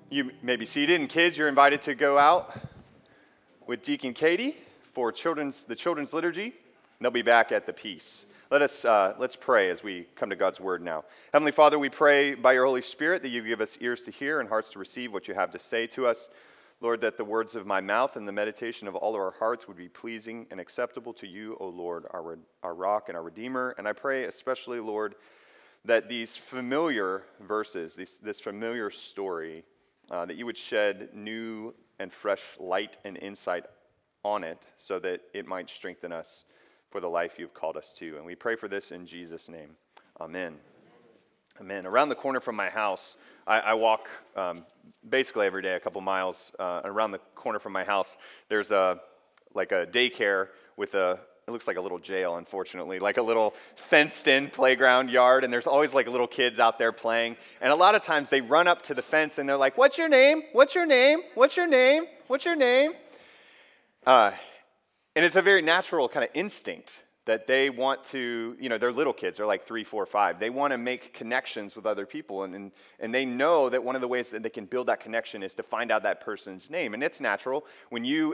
You may be seated, and kids, you're invited to go out with Deacon Katie for the children's liturgy, and they'll be back at the peace. Let's pray as we come to God's word now. Heavenly Father, we pray by your Holy Spirit that you give us ears to hear and hearts to receive what you have to say to us. Lord, that the words of my mouth and the meditation of all of our hearts would be pleasing and acceptable to you, O Lord, our rock and our Redeemer. And I pray especially, Lord, that these familiar verses, this familiar story, that you would shed new and fresh light and insight on it so that it might strengthen us for the life you've called us to. And we pray for this in Jesus' name. Amen. Amen. Around the corner from my house, I walk basically every day a couple miles. Around the corner from my house, there's a daycare with it looks like a little jail, unfortunately, like a little fenced-in playground yard, and there's always like little kids out there playing. And a lot of times they run up to the fence and they're like, "What's your name? What's your name? What's your name? What's your name?" And it's a very natural kind of instinct that they want to, they're little kids, they're like 3, 4, 5. They want to make connections with other people, and they know that one of the ways that they can build that connection is to find out that person's name. And it's natural. When you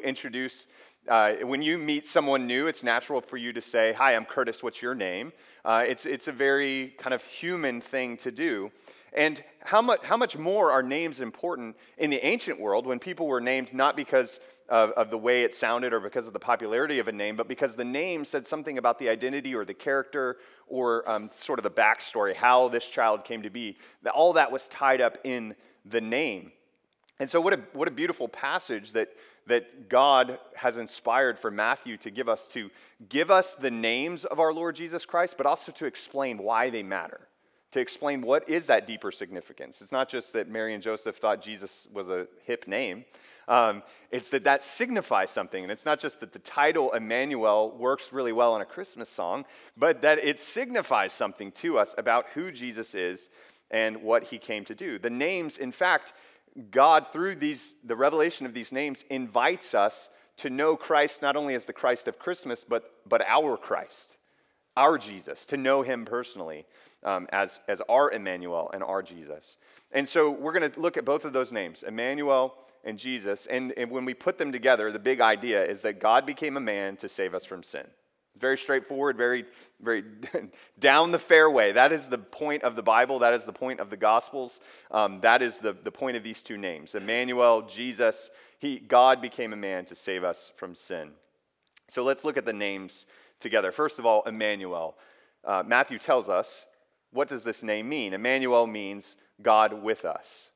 meet someone new, it's natural for you to say, "Hi, I'm Curtis, what's your name?" It's a very kind of human thing to do. And how much more are names important in the ancient world when people were named not because of the way it sounded or because of the popularity of a name, but because the name said something about the identity or the character or sort of the backstory, how this child came to be. All that was tied up in the name. And so what a beautiful passage that God has inspired for Matthew to give us the names of our Lord Jesus Christ, but also to explain why they matter, to explain what is that deeper significance. It's not just that Mary and Joseph thought Jesus was a hip name. It's that signifies something. And it's not just that the title Emmanuel works really well in a Christmas song, but that it signifies something to us about who Jesus is and what he came to do. The names, in fact, God, through the revelation of these names, invites us to know Christ not only as the Christ of Christmas, but our Christ, our Jesus, to know him personally as our Emmanuel and our Jesus. And so we're going to look at both of those names, Emmanuel and Jesus. And when we put them together, the big idea is that God became a man to save us from sin. Very straightforward, very, very down the fairway. That is the point of the Bible. That is the point of the Gospels. That is the point of these two names. Emmanuel, Jesus, God became a man to save us from sin. So let's look at the names together. First of all, Emmanuel. Matthew tells us, what does this name mean? Emmanuel means God with us.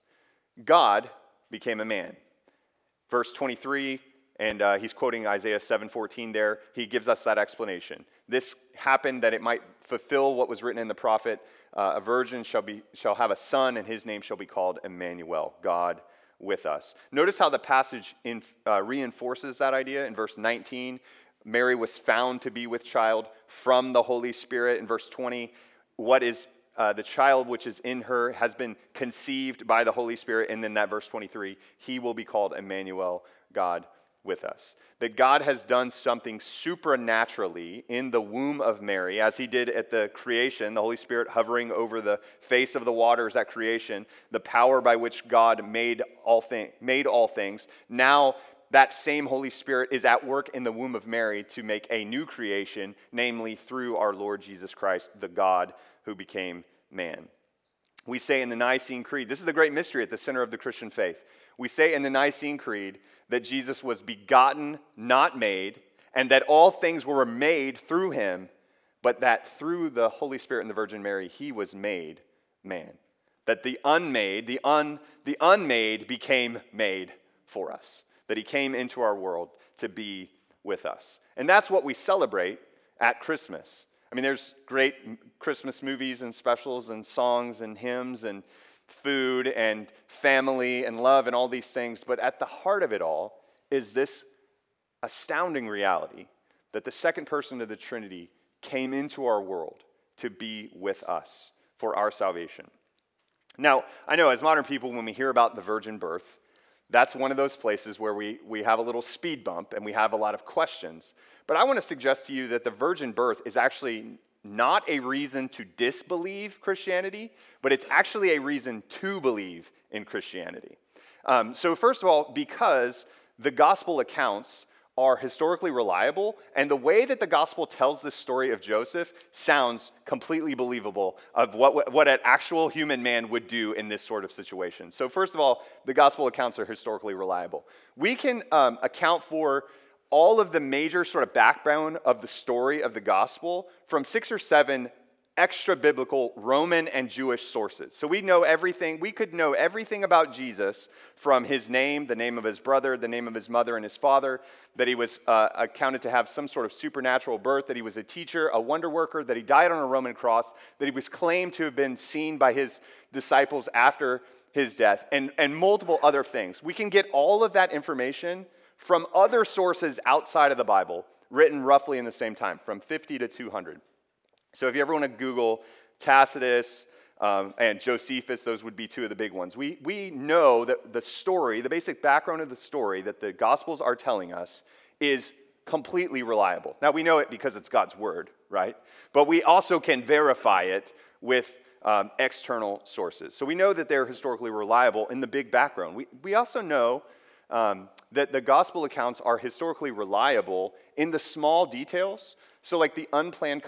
God became a man. Verse 23, and he's quoting Isaiah 7:14 there. He gives us that explanation. This happened that it might fulfill what was written in the prophet. A virgin shall have a son, and his name shall be called Emmanuel, God with us. Notice how the passage reinforces that idea. In verse 19, Mary was found to be with child from the Holy Spirit. In verse 20, what is the child which is in her has been conceived by the Holy Spirit. And then that verse 23, he will be called Emmanuel, God with us. That God has done something supernaturally in the womb of Mary, as he did at the creation, the Holy Spirit hovering over the face of the waters at creation, the power by which God made all things. Now that same Holy Spirit is at work in the womb of Mary to make a new creation, namely through our Lord Jesus Christ, the God who became man. We say in the Nicene Creed, this is the great mystery at the center of the Christian faith. We say in the Nicene Creed that Jesus was begotten, not made, and that all things were made through him, but that through the Holy Spirit and the Virgin Mary, he was made man. That the unmade became made for us. That he came into our world to be with us. And that's what we celebrate at Christmas. I mean, there's great Christmas movies and specials and songs and hymns and food and family and love and all these things. But at the heart of it all is this astounding reality that the second person of the Trinity came into our world to be with us for our salvation. Now, I know as modern people, when we hear about the virgin birth, that's one of those places where we have a little speed bump and we have a lot of questions. But I want to suggest to you that the virgin birth is actually not a reason to disbelieve Christianity, but it's actually a reason to believe in Christianity. So first of all, because the gospel accounts are historically reliable, and the way that the gospel tells the story of Joseph sounds completely believable of what an actual human man would do in this sort of situation. So first of all, the gospel accounts are historically reliable. We can account for all of the major sort of backbone of the story of the gospel from 6 or 7 extra-biblical Roman and Jewish sources. So we know everything. We could know everything about Jesus from his name, the name of his brother, the name of his mother and his father, that he was accounted to have some sort of supernatural birth, that he was a teacher, a wonder worker, that he died on a Roman cross, that he was claimed to have been seen by his disciples after his death, and multiple other things. We can get all of that information from other sources outside of the Bible, written roughly in the same time, from 50 to 200. So if you ever want to Google Tacitus and Josephus, those would be 2 of the big ones. We know that the story, the basic background of the story that the Gospels are telling us is completely reliable. Now, we know it because it's God's word, right? But we also can verify it with external sources. So we know that they're historically reliable in the big background. We also know that the gospel accounts are historically reliable in the small details. So like the unplanned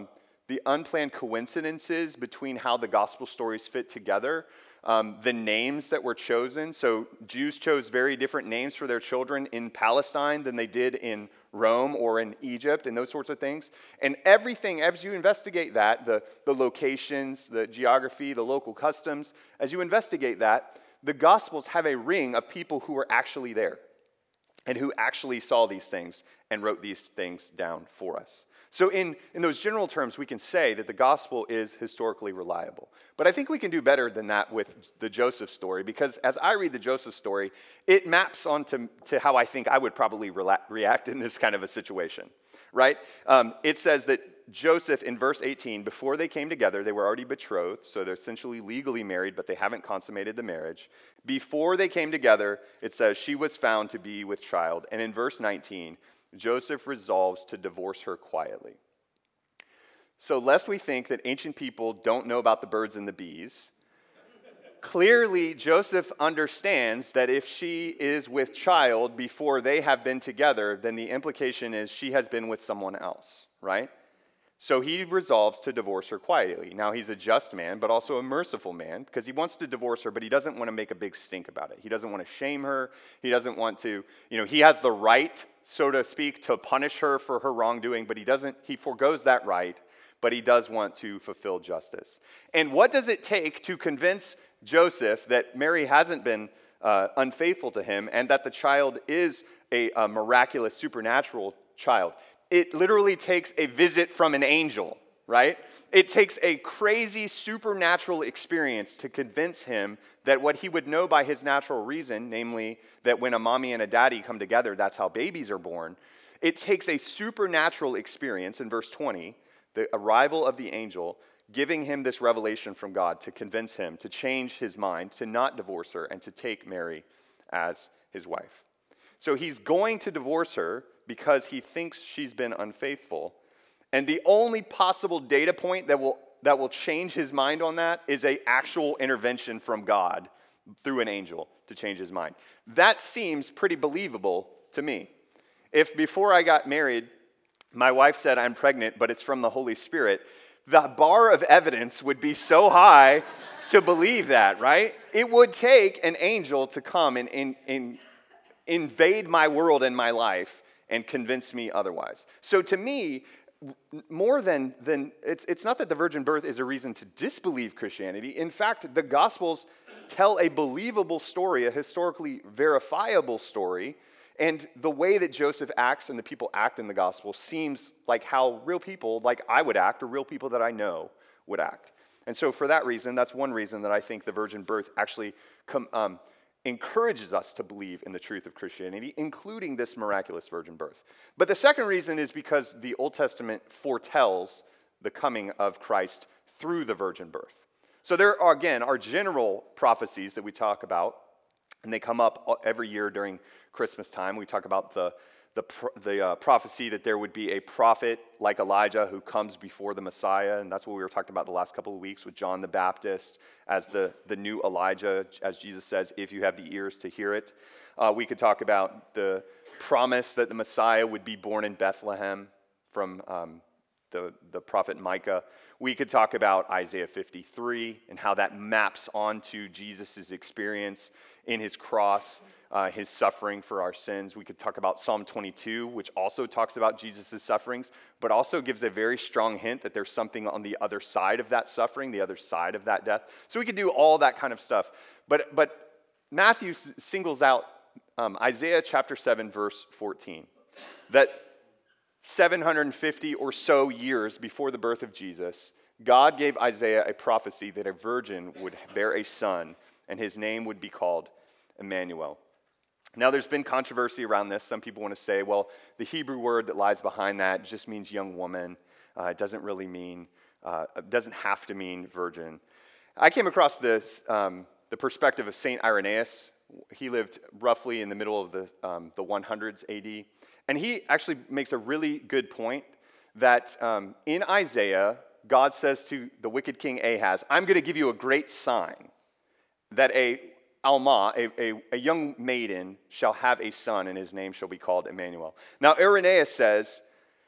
coincidences between how the gospel stories fit together, the names that were chosen. So Jews chose very different names for their children in Palestine than they did in Rome or in Egypt and those sorts of things. And everything, as you investigate that, the locations, the geography, the local customs, as you investigate that, the Gospels have a ring of people who were actually there and who actually saw these things and wrote these things down for us. So in those general terms, we can say that the gospel is historically reliable. But I think we can do better than that with the Joseph story, because as I read the Joseph story, it maps onto how I think I would probably react in this kind of a situation, right? It says that Joseph, in verse 18, before they came together, they were already betrothed, so they're essentially legally married, but they haven't consummated the marriage. Before they came together, it says she was found to be with child. And in verse 19, Joseph resolves to divorce her quietly. So lest we think that ancient people don't know about the birds and the bees, clearly Joseph understands that if she is with child before they have been together, then the implication is she has been with someone else, right? So he resolves to divorce her quietly. Now, he's a just man, but also a merciful man, because he wants to divorce her, but he doesn't want to make a big stink about it. He doesn't want to shame her. He doesn't want to, he has the right, so to speak, to punish her for her wrongdoing, but he forgoes that right, but he does want to fulfill justice. And what does it take to convince Joseph that Mary hasn't been unfaithful to him and that the child is a miraculous, supernatural child? It literally takes a visit from an angel, right? It takes a crazy supernatural experience to convince him that what he would know by his natural reason, namely that when a mommy and a daddy come together, that's how babies are born. It takes a supernatural experience in verse 20, the arrival of the angel, giving him this revelation from God to convince him to change his mind, to not divorce her, and to take Mary as his wife. So he's going to divorce her because he thinks she's been unfaithful. And the only possible data point that will change his mind on that is an actual intervention from God through an angel to change his mind. That seems pretty believable to me. If before I got married, my wife said I'm pregnant, but it's from the Holy Spirit, the bar of evidence would be so high to believe that, right? It would take an angel to come and invade my world and my life and convince me otherwise. So to me, more than it's not that the virgin birth is a reason to disbelieve Christianity. In fact, the Gospels tell a believable story, a historically verifiable story, and the way that Joseph acts and the people act in the Gospel seems like how real people, like I would act, or real people that I know would act. And so for that reason, that's one reason that I think the virgin birth actually encourages us to believe in the truth of Christianity, including this miraculous virgin birth. But the second reason is because the Old Testament foretells the coming of Christ through the virgin birth. So there are, again, are general prophecies that we talk about, and they come up every year during Christmas time. We talk about the prophecy that there would be a prophet like Elijah who comes before the Messiah, and that's what we were talking about the last couple of weeks with John the Baptist as the new Elijah, as Jesus says, if you have the ears to hear it. We could talk about the promise that the Messiah would be born in Bethlehem from the prophet Micah. We could talk about Isaiah 53 and how that maps onto Jesus' experience in his cross, his suffering for our sins. We could talk about Psalm 22, which also talks about Jesus' sufferings, but also gives a very strong hint that there's something on the other side of that suffering, the other side of that death. So we could do all that kind of stuff. But Matthew singles out Isaiah chapter 7, verse 14, that 750 or so years before the birth of Jesus, God gave Isaiah a prophecy that a virgin would bear a son, and his name would be called Emmanuel. Now, there's been controversy around this. Some people want to say, well, the Hebrew word that lies behind that just means young woman. It doesn't really mean, it doesn't have to mean virgin. I came across this, the perspective of St. Irenaeus. He lived roughly in the middle of the 100s AD. And he actually makes a really good point that in Isaiah, God says to the wicked king Ahaz, I'm going to give you a great sign that a young maiden, shall have a son, and his name shall be called Emmanuel. Now, Irenaeus says,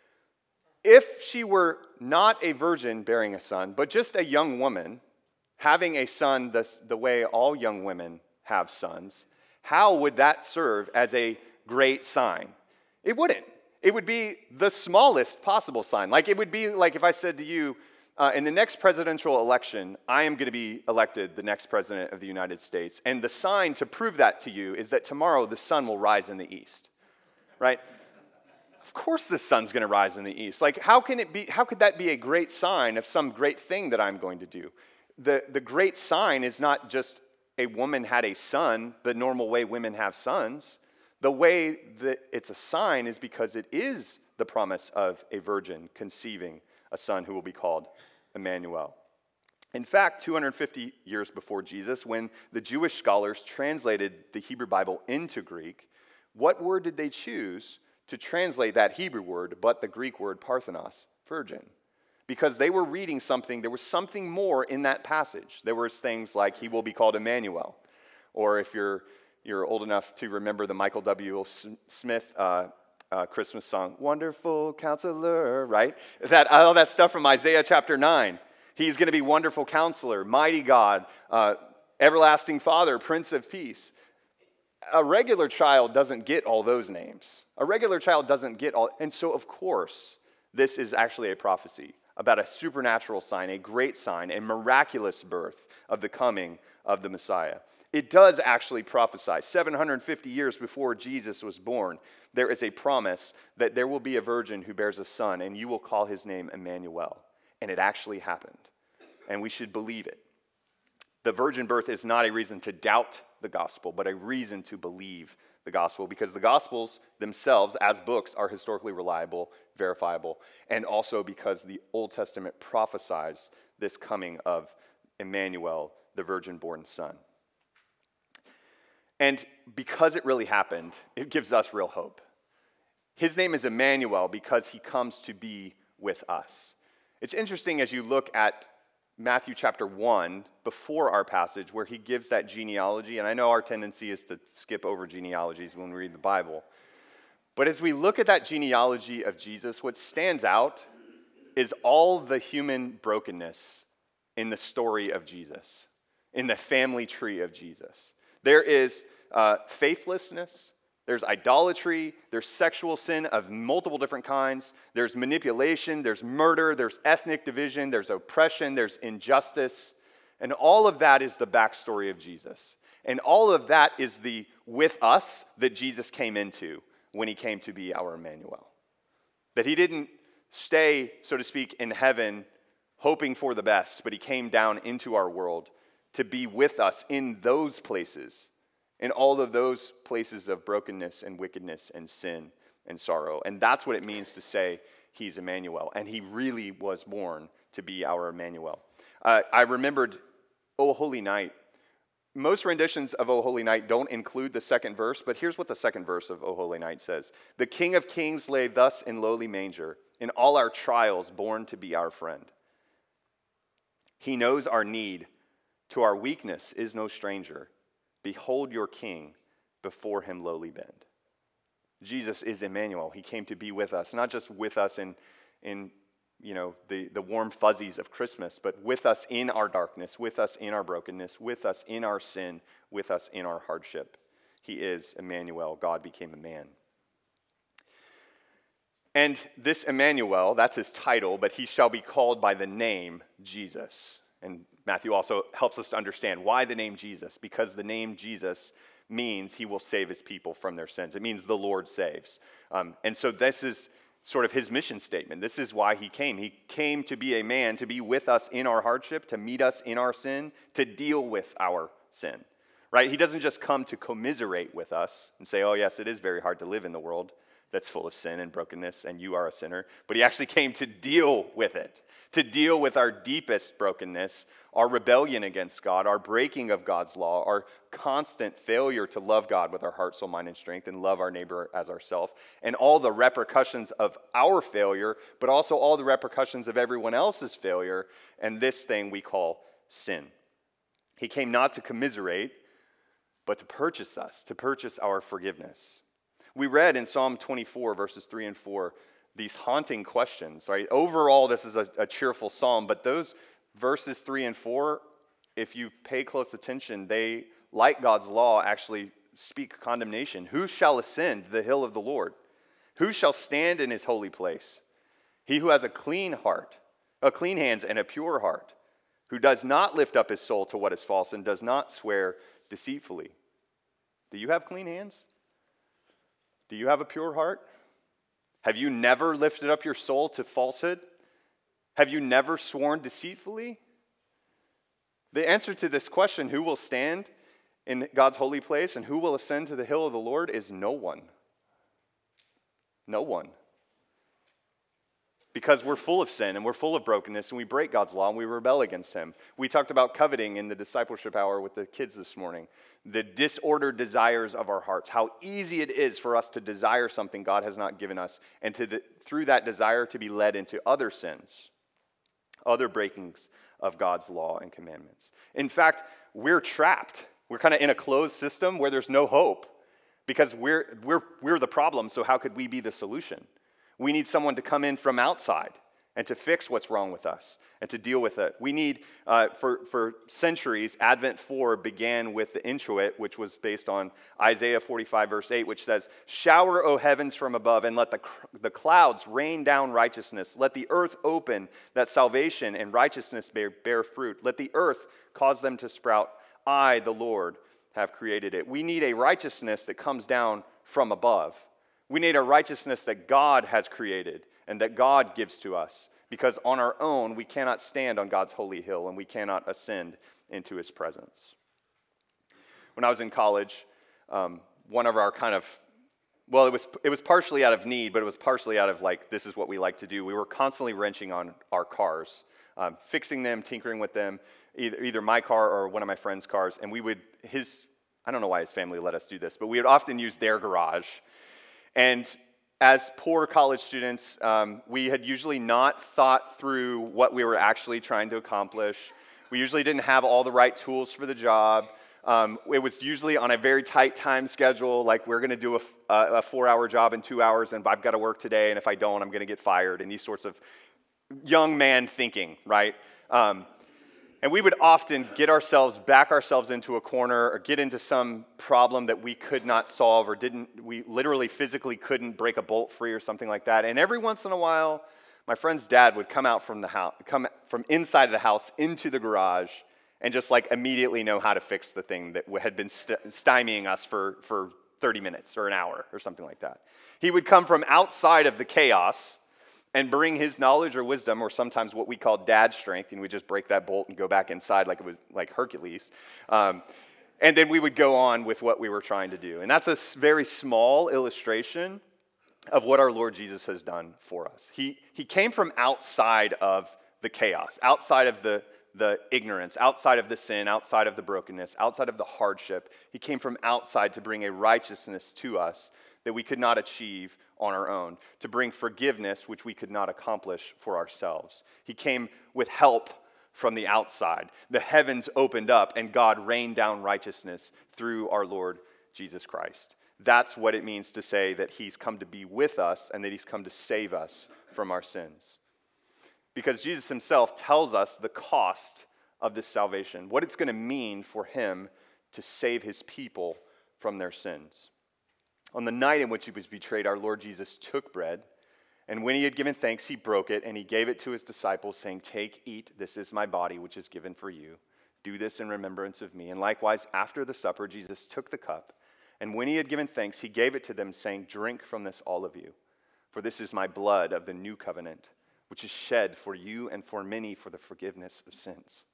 if she were not a virgin bearing a son, but just a young woman having a son the way all young women have sons, how would that serve as a great sign? It wouldn't. It would be the smallest possible sign. Like, it would be like if I said to you, in the next presidential election, I am going to be elected the next president of the United States. And the sign to prove that to you is that tomorrow the sun will rise in the east, right? Of course the sun's going to rise in the east. Like, how could that be a great sign of some great thing that I'm going to do? The great sign is not just a woman had a son, the normal way women have sons. The way that it's a sign is because it is the promise of a virgin conceiving a son who will be called Emmanuel. In fact, 250 years before Jesus, when the Jewish scholars translated the Hebrew Bible into Greek, what word did they choose to translate that Hebrew word but the Greek word parthenos, virgin? Because they were reading something, there was something more in that passage. There was things like, he will be called Emmanuel. Or if you're old enough to remember the Michael W. Smith Christmas song, Wonderful Counselor, right? All that stuff from Isaiah chapter 9. He's going to be Wonderful Counselor, Mighty God, Everlasting Father, Prince of Peace. A regular child doesn't get all those names. A regular child doesn't get all, and so of course, this is actually a prophecy about a supernatural sign, a great sign, a miraculous birth of the coming of the Messiah. It does actually prophesy. 750 years before Jesus was born, there is a promise that there will be a virgin who bears a son, and you will call his name Emmanuel. And it actually happened. And we should believe it. The virgin birth is not a reason to doubt the gospel, but a reason to believe the gospel, because the gospels themselves, as books, are historically reliable, verifiable, and also because the Old Testament prophesies this coming of Emmanuel, the virgin-born son. And because it really happened, it gives us real hope. His name is Emmanuel because he comes to be with us. It's interesting as you look at Matthew chapter 1, before our passage, where he gives that genealogy, and I know our tendency is to skip over genealogies when we read the Bible, but as we look at that genealogy of Jesus, what stands out is all the human brokenness in the story of Jesus, in the family tree of Jesus. There is faithlessness, there's idolatry, there's sexual sin of multiple different kinds, there's manipulation, there's murder, there's ethnic division, there's oppression, there's injustice, and all of that is the backstory of Jesus. And all of that is the with us that Jesus came into when he came to be our Emmanuel. That he didn't stay, so to speak, in heaven hoping for the best, but he came down into our world to be with us in those places, in all of those places of brokenness and wickedness and sin and sorrow. And that's what it means to say he's Emmanuel. And he really was born to be our Emmanuel. I remembered, O Holy Night, Most renditions of O Holy Night don't include the second verse, but here's what the second verse of O Holy Night says. The King of Kings lay thus in lowly manger, in all our trials born to be our friend. He knows our need, to our weakness is no stranger. Behold your King, before him lowly bend. Jesus is Emmanuel. He came to be with us, not just with us in the warm fuzzies of Christmas, but with us in our darkness, with us in our brokenness, with us in our sin, with us in our hardship. He is Emmanuel. God became a man. And this Emmanuel, that's his title, but he shall be called by the name Jesus. And Matthew also helps us to understand why the name Jesus, because the name Jesus means he will save his people from their sins. It means the Lord saves. And so this is sort of his mission statement. This is why he came. He came to be a man, to be with us in our hardship, to meet us in our sin, to deal with our sin, right? He doesn't just come to commiserate with us and say, oh yes, it is very hard to live in the world that's full of sin and brokenness, and you are a sinner. But he actually came to deal with it, to deal with our deepest brokenness, our rebellion against God, our breaking of God's law, our constant failure to love God with our heart, soul, mind, and strength, and love our neighbor as ourselves, and all the repercussions of our failure, but also all the repercussions of everyone else's failure, and this thing we call sin. He came not to commiserate, but to purchase us, to purchase our forgiveness. We read in Psalm 24, verses 3 and 4, these haunting questions, right? Overall, this is a cheerful psalm, but those verses 3 and 4, if you pay close attention, they, like God's law, actually speak condemnation. Who shall ascend the hill of the Lord? Who shall stand in his holy place? He who has a clean heart, clean hands and a pure heart, who does not lift up his soul to what is false and does not swear deceitfully. Do you have clean hands? Do you have a pure heart? Have you never lifted up your soul to falsehood? Have you never sworn deceitfully? The answer to this question, who will stand in God's holy place and who will ascend to the hill of the Lord, is no one. No one. Because we're full of sin and we're full of brokenness and we break God's law and we rebel against him. We talked about coveting in the discipleship hour with the kids this morning. The disordered desires of our hearts. How easy it is for us to desire something God has not given us and through that desire to be led into other sins, other breakings of God's law and commandments. In fact, we're trapped. We're kind of in a closed system where there's no hope because we're the problem, so how could we be the solution? We need someone to come in from outside and to fix what's wrong with us and to deal with it. We need, for centuries, Advent 4 began with the introit, which was based on Isaiah 45, verse 8, which says, "Shower, O heavens, from above, and let the clouds rain down righteousness. Let the earth open, that salvation and righteousness bear fruit. Let the earth cause them to sprout. I, the Lord, have created it." We need a righteousness that comes down from above. We need a righteousness that God has created and that God gives to us, because on our own, we cannot stand on God's holy hill and we cannot ascend into his presence. When I was in college, one of our it was partially out of need, but it was partially out of this is what we like to do. We were constantly wrenching on our cars, fixing them, tinkering with them, either my car or one of my friend's cars, and I don't know why his family let us do this, but we would often use their garage. And as poor college students, we had usually not thought through what we were actually trying to accomplish. We usually didn't have all the right tools for the job. It was usually on a very tight time schedule, like we're going to do a 4-hour job in 2 hours, and I've got to work today, and if I don't, I'm going to get fired, and these sorts of young man thinking, right? And we would often back ourselves into a corner or get into some problem that we could not solve or we literally physically couldn't break a bolt free or something like that. And every once in a while, my friend's dad would come out from from inside of the house into the garage and just immediately know how to fix the thing that had been stymieing us for 30 minutes or an hour or something like that. He would come from outside of the chaos and bring his knowledge or wisdom, or sometimes what we call dad strength, and we just break that bolt and go back inside like it was like Hercules. And then we would go on with what we were trying to do. And that's a very small illustration of what our Lord Jesus has done for us. He came from outside of the chaos, outside of the the ignorance, outside of the sin, outside of the brokenness, outside of the hardship. He came from outside to bring a righteousness to us that we could not achieve on our own, to bring forgiveness which we could not accomplish for ourselves. He came with help from the outside. The heavens opened up and God rained down righteousness through our Lord Jesus Christ. That's what it means to say that he's come to be with us and that he's come to save us from our sins. Because Jesus himself tells us the cost of this salvation, what it's going to mean for him to save his people from their sins. On the night in which he was betrayed, our Lord Jesus took bread, and when he had given thanks, he broke it, and he gave it to his disciples, saying, "Take, eat, this is my body, which is given for you. Do this in remembrance of me." And likewise, after the supper, Jesus took the cup, and when he had given thanks, he gave it to them, saying, "Drink from this, all of you, for this is my blood of the new covenant, which is shed for you and for many for the forgiveness of sins."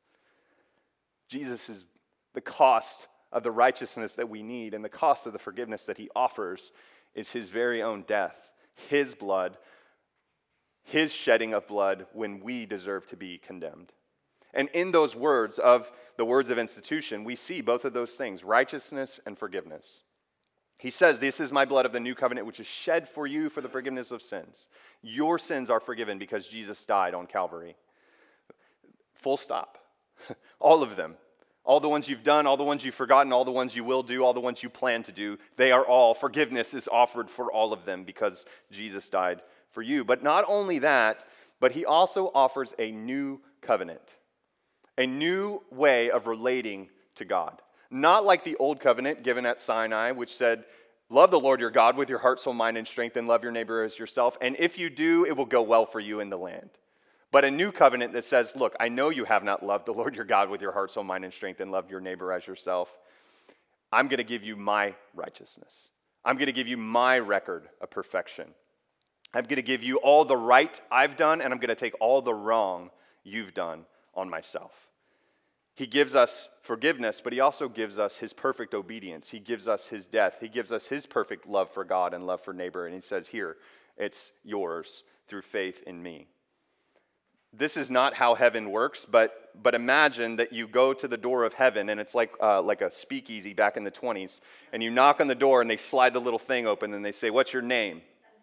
Jesus is the cost of the righteousness that we need, and the cost of the forgiveness that he offers is his very own death, his blood, his shedding of blood when we deserve to be condemned. And in those words of the words of institution, we see both of those things, righteousness and forgiveness. He says, "This is my blood of the new covenant, which is shed for you for the forgiveness of sins." Your sins are forgiven because Jesus died on Calvary. Full stop. All of them. All the ones you've done, all the ones you've forgotten, all the ones you will do, all the ones you plan to do, they are all, forgiveness is offered for all of them because Jesus died for you. But not only that, but he also offers a new covenant, a new way of relating to God. Not like the old covenant given at Sinai, which said, "Love the Lord your God with your heart, soul, mind, and strength, and love your neighbor as yourself. And if you do, it will go well for you in the land." But a new covenant that says, "Look, I know you have not loved the Lord your God with your heart, soul, mind, and strength, and loved your neighbor as yourself. I'm going to give you my righteousness. I'm going to give you my record of perfection. I'm going to give you all the right I've done, and I'm going to take all the wrong you've done on myself." He gives us forgiveness, but he also gives us his perfect obedience. He gives us his death. He gives us his perfect love for God and love for neighbor. And he says, "Here, it's yours through faith in me." This is not how heaven works, but imagine that you go to the door of heaven, and it's like a speakeasy back in the 20s, and you knock on the door, and they slide the little thing open, and they say, "What's your name?"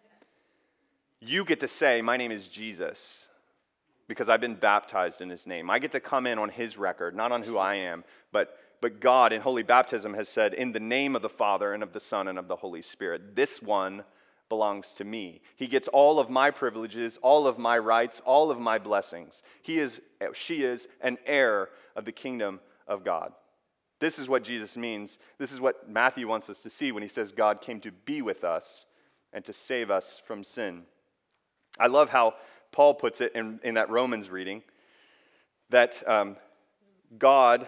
You get to say, "My name is Jesus, because I've been baptized in his name." I get to come in on his record, not on who I am, but God in holy baptism has said, "In the name of the Father and of the Son and of the Holy Spirit, this one belongs to me." He gets all of my privileges, all of my rights, all of my blessings. She is an heir of the kingdom of God. This is what Jesus means. This is what Matthew wants us to see when he says God came to be with us and to save us from sin. I love how Paul puts it in that Romans reading, that God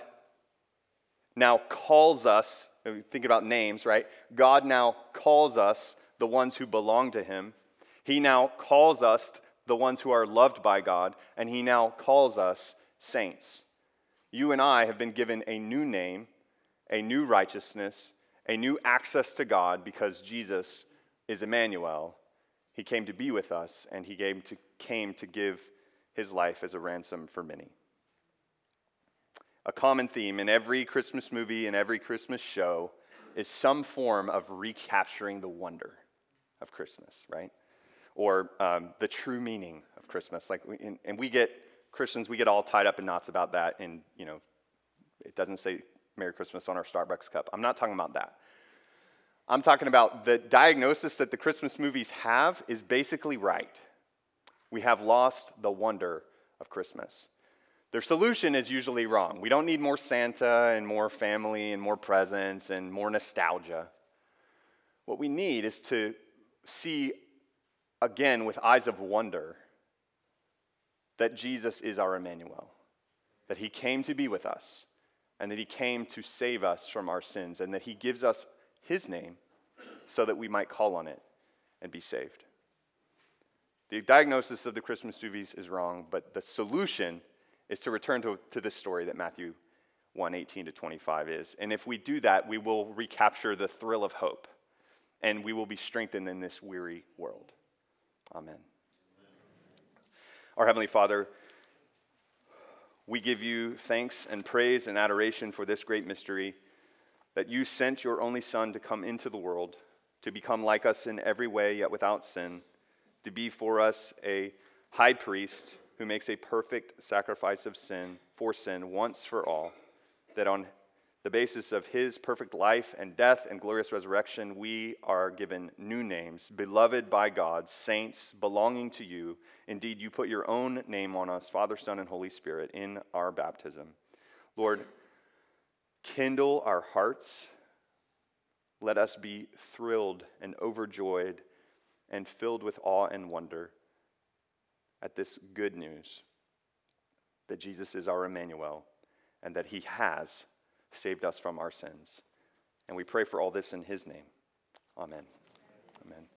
now calls us, think about names, right? God now calls us the ones who belong to him. He now calls us the ones who are loved by God, and he now calls us saints. You and I have been given a new name, a new righteousness, a new access to God because Jesus is Emmanuel. He came to be with us, and he came to give his life as a ransom for many. A common theme in every Christmas movie and every Christmas show is some form of recapturing the wonder of Christmas, right? Or the true meaning of Christmas. And we get, Christians, we get all tied up in knots about that, and, it doesn't say Merry Christmas on our Starbucks cup. I'm not talking about that. I'm talking about the diagnosis that the Christmas movies have is basically right. We have lost the wonder of Christmas. Their solution is usually wrong. We don't need more Santa and more family and more presents and more nostalgia. What we need is to see again with eyes of wonder that Jesus is our Emmanuel, that he came to be with us, and that he came to save us from our sins, and that he gives us his name so that we might call on it and be saved. The diagnosis of the Christmas movies is wrong, but the solution is to return to this story that Matthew 1:18-25 is. And if we do that, we will recapture the thrill of hope, and we will be strengthened in this weary world. Amen. Our Heavenly Father, We give you thanks and praise and adoration for this great mystery, that you sent your only Son to come into the world, to become like us in every way, yet without sin, to be for us a high priest who makes a perfect sacrifice of sin, for sin, once for all, that on the basis of his perfect life and death and glorious resurrection, we are given new names, beloved by God, saints belonging to you. Indeed, you put your own name on us, Father, Son, and Holy Spirit, in our baptism. Lord, kindle our hearts. Let us be thrilled and overjoyed and filled with awe and wonder at this good news that Jesus is our Emmanuel and that he has saved us from our sins. And we pray for all this in his name. Amen. Amen.